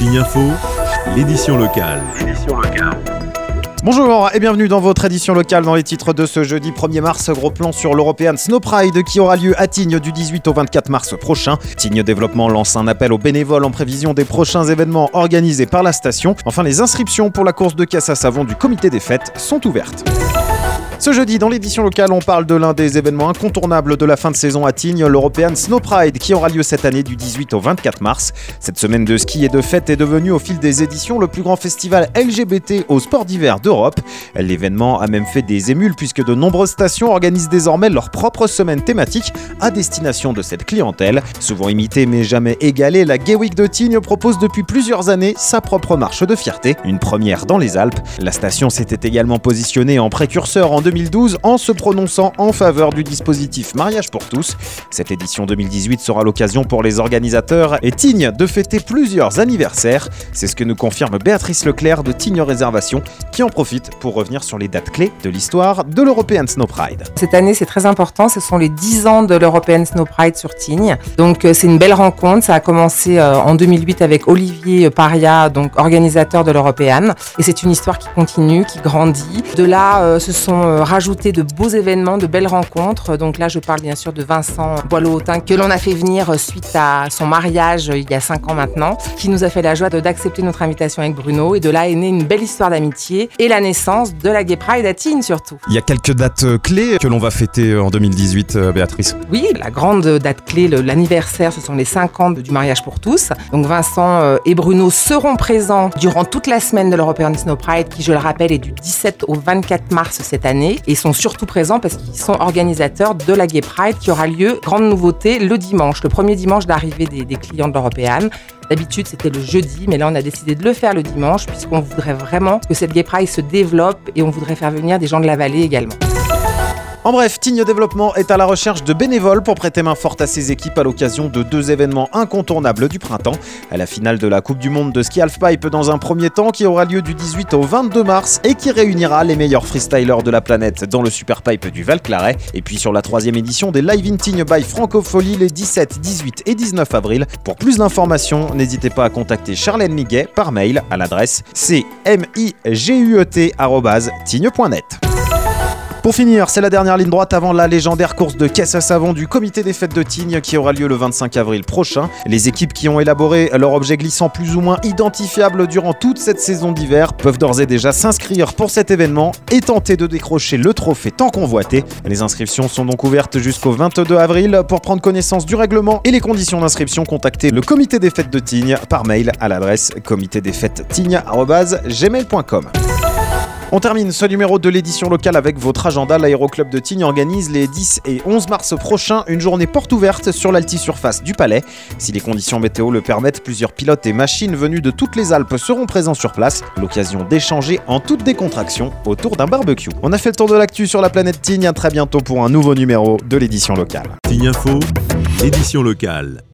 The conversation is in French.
Tignes Info, l'édition locale. Bonjour et bienvenue dans votre édition locale. Dans les titres de ce jeudi 1er mars, gros plan sur l'European Snow Pride qui aura lieu à Tignes du 18 au 24 mars prochain. Tignes Développement lance un appel aux bénévoles en prévision des prochains événements organisés par la station. Enfin, les inscriptions pour la course de caisse à savon du comité des fêtes sont ouvertes. Ce jeudi, dans l'édition locale, on parle de l'un des événements incontournables de la fin de saison à Tignes, l'European Snow Pride, qui aura lieu cette année du 18 au 24 mars. Cette semaine de ski et de fête est devenue au fil des éditions le plus grand festival LGBT au sport d'hiver d'Europe. L'événement a même fait des émules puisque de nombreuses stations organisent désormais leur propre semaine thématique à destination de cette clientèle. Souvent imitée mais jamais égalée, la Gay Week de Tignes propose depuis plusieurs années sa propre marche de fierté, une première dans les Alpes. La station s'était également positionnée en précurseur en 2012 en se prononçant en faveur du dispositif Mariage pour tous. Cette édition 2018 sera l'occasion pour les organisateurs et Tignes de fêter plusieurs anniversaires. C'est ce que nous confirme Béatrice Leclerc de Tignes Réservation qui en profite pour revenir sur les dates clés de l'histoire de l'European Snow Pride. Cette année, c'est très important, ce sont les 10 ans de l'European Snow Pride sur Tignes. Donc c'est une belle rencontre, ça a commencé en 2008 avec Olivier Paria, donc organisateur de l'European. Et c'est une histoire qui continue, qui grandit. De là, se sont rajoutés de beaux événements, de belles rencontres. Donc là, je parle bien sûr de Vincent Boileau-Autin, que l'on a fait venir suite à son mariage il y a 5 ans maintenant, qui nous a fait la joie d'accepter notre invitation avec Bruno. Et de là est née une belle histoire d'amitié et la naissance de la Gay Pride à Tignes surtout. Il y a quelques dates clés que l'on va fêter en 2018, Béatrice. Oui, la grande date clé, l'anniversaire, ce sont les 5 ans du mariage pour tous. Donc Vincent et Bruno seront présents durant toute la semaine de l'European Snow Pride, qui, je le rappelle, est du 17 au 24 mars cette année. Et sont surtout présents parce qu'ils sont organisateurs de la Gay Pride qui aura lieu, grande nouveauté, le dimanche, le premier dimanche d'arrivée des clients de l'European. D'habitude, c'était le jeudi, mais là, on a décidé de le faire le dimanche puisqu'on voudrait vraiment que cette Gay Pride se développe et on voudrait faire venir des gens de la vallée également. En bref, Tignes Développement est à la recherche de bénévoles pour prêter main forte à ses équipes à l'occasion de 2 événements incontournables du printemps. À la finale de la Coupe du Monde de ski halfpipe dans un premier temps qui aura lieu du 18 au 22 mars et qui réunira les meilleurs freestylers de la planète dans le superpipe du Val-Claret. Et puis sur la 3e édition des Live in Tignes by Francofolie les 17, 18 et 19 avril. Pour plus d'informations, n'hésitez pas à contacter Charlène Miguet par mail à l'adresse cmiguet@tignes.net. Pour finir, c'est la dernière ligne droite avant la légendaire course de caisse à savon du comité des fêtes de Tignes qui aura lieu le 25 avril prochain. Les équipes qui ont élaboré leur objet glissant plus ou moins identifiable durant toute cette saison d'hiver peuvent d'ores et déjà s'inscrire pour cet événement et tenter de décrocher le trophée tant convoité. Les inscriptions sont donc ouvertes jusqu'au 22 avril. Pour prendre connaissance du règlement et les conditions d'inscription, contactez le comité des fêtes de Tignes par mail à l'adresse comitédesfêtestignes@gmail.com. On termine ce numéro de l'édition locale avec votre agenda. L'Aéroclub de Tignes organise les 10 et 11 mars prochains une journée porte ouverte sur l'altisurface du Palais. Si les conditions météo le permettent, plusieurs pilotes et machines venus de toutes les Alpes seront présents sur place. L'occasion d'échanger en toute décontraction autour d'un barbecue. On a fait le tour de l'actu sur la planète Tignes. À très bientôt pour un nouveau numéro de l'édition locale. Tignes Info, l'édition locale.